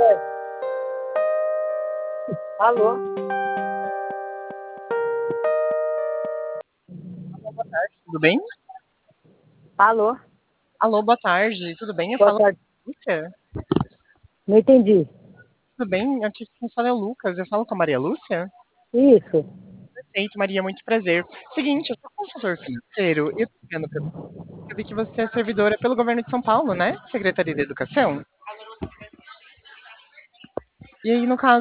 Alô? Tudo bem? Alô? Alô, boa tarde. Tudo bem? Eu Boa falo com tarde. a Lúcia. Não entendi. Tudo bem? Aqui quem fala é o Lucas. Eu falo com a Maria Lúcia. Isso. Perfeito, Maria, muito prazer. Seguinte, eu sou consultor financeiro e eu tô ligando pra você. Eu vi que você é servidora pelo governo de São Paulo, né? Secretaria de Educação. E aí, no caso,